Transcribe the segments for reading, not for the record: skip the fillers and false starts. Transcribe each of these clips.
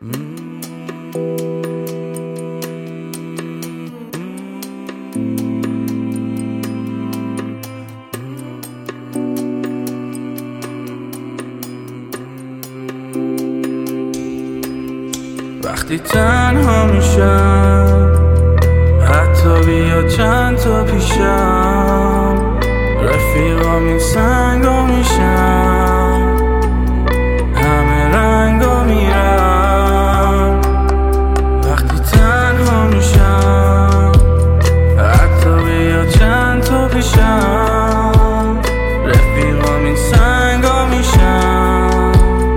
وقتی تنها میشم، حتی بیا چند تا پیشم، رفیقام این سنگا میشم، همه رنگا میرم. وقتی تنها میشم، حتی بیا چند تا پیشم، رفیقام این سنگا میشم،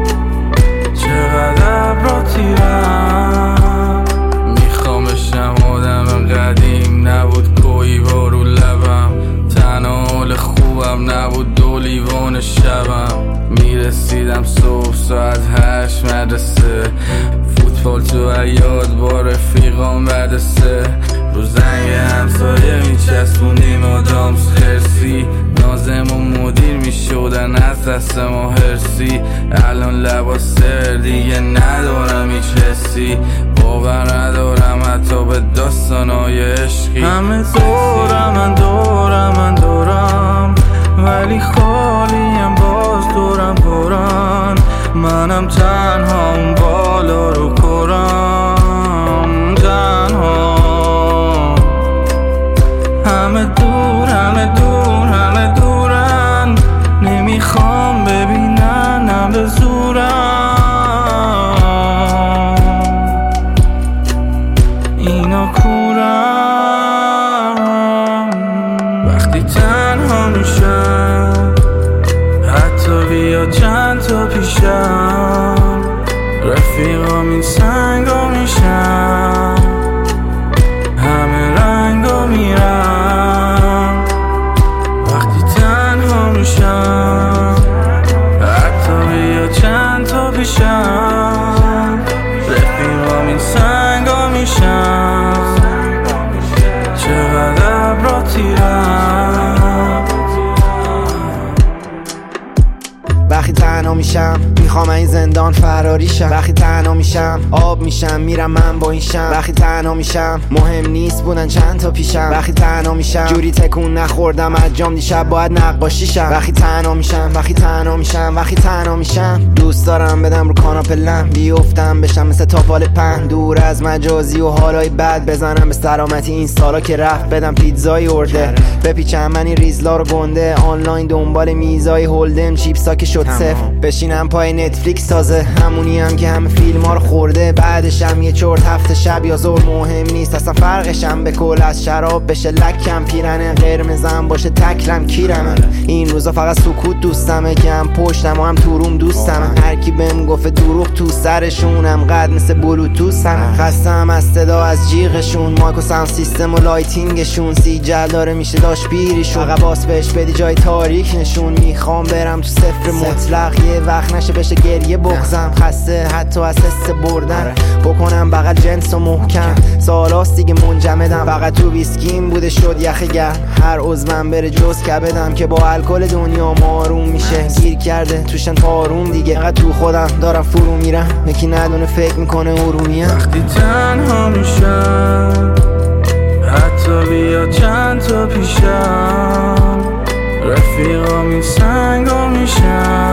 چقدر ابرا تیرم. میخوام بشم آدم قدیم، نبود کوی بارو لبم، تنها حال خوبم نبود دو لیوان شبم. میرسیدم صبح ساعت 8 مدرسه، فوتبال تو عیاد با رفیقام بعد 3. رو زنگ همسایه میچسبونیم آدامس خرسی، نازم و مدیر میشدن از دست ما هرسی. الان لباس دیگه ندارم هیچ حسی، باور ندارم حتی به داستانای عشقی. همه دورم ولی خالیم، باز دورم پرن، منم تنها اون بالا رو کرم، تنها. همه دورن، نمیخوام ببیننم به زورم، اینا کورم. وقتی تنها میشم، حتی بیا چند تا پیشم، رفیقام این سنگا میشم، همه رنگا میرم. وقتی تنها میشم، حتی بیا چند تا پیشم، رفیقام این سنگا میشم، چقدر ابرا تیرم. وقتی تنها میشم میخوام این زندان فراری شم، وقتی تنها میشم آب میشم میرم من با این شم، وقتی تنها میشم مهم نیست بودن چند تا پیشم، وقتی تنها میشم جوری تکون نخوردم از جام دیشب باید نقاشی شم. وقتی تنها میشم دوست دارم بدم رو کاناپه لم، بیفتم بشم مثل تاپال پهن، دور از مجازی و حالای بد، بزنم به سلامتی این سالا که رفت، بدم پیتزای ارده، بپیچم من این ریزلا رو گنده، آنلاین دنبال میزای هولدن، چیپسا که شد صفر، بشینم پای نتفلیکس تازه، همونی هم که همه فیلم ها رو خورده، بعدشم یه چرت هفته شب یا ظهر مهم نیست اصلا فرقشم به کل، از شراب بشه لکم، پیرنه قرمزم باشه تکرم کیرم. این روزا فقط سکوت دوستمه که هم پشتم و هم تو روم دوستم، هر کی بهم گفت دروغ تو سرشونم قد مثل بلوتوثم، خستم از صدا از جیغشون، مایک و ساوند سیستم و لایتینگشون، سی جلداره میشه داشت پیریشون، عقباس بهش بدی جای تاریک نشون، میخوام برم تو صفر مطلق، یه وقت نشه بشه گریه بغزم، خسته حتی از حس بردن، بکنم بغل جنس و محکم، سالاست دیگه منجمدم، فقط تو ویسکیم بوده شد یخ گرم، هر عضوم بره جز کبدم که با الکل دنیا آروم میشه، گیر کرده توشن تاروم دیگه، قد تو خودم دارم فرو میرم، یکی ندونه فکر میکنه ارومیم. وقتی تنها میشم، حتی بیا چند تا پیشم، رفیقام این سنگا میشم،